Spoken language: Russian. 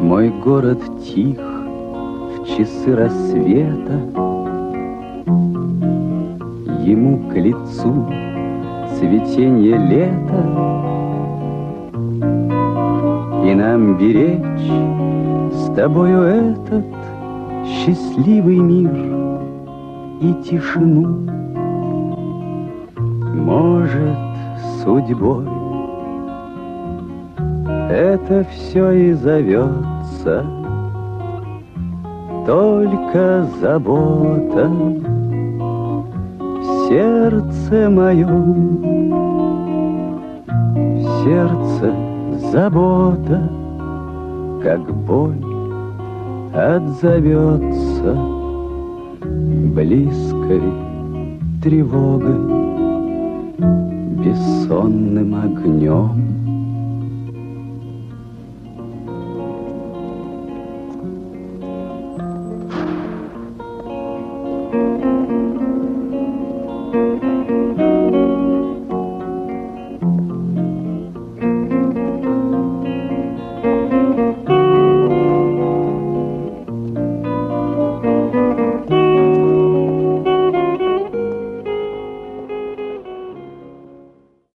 Мой город тих в часы рассвета, ему к лицу цветенье лета, и нам беречь с тобою этот счастливый мир и тишину. Может, судьбой это все и зовется, только забота в сердце моем, в сердце забота, как боль отзовется близкой тревогой, бессонным огнем.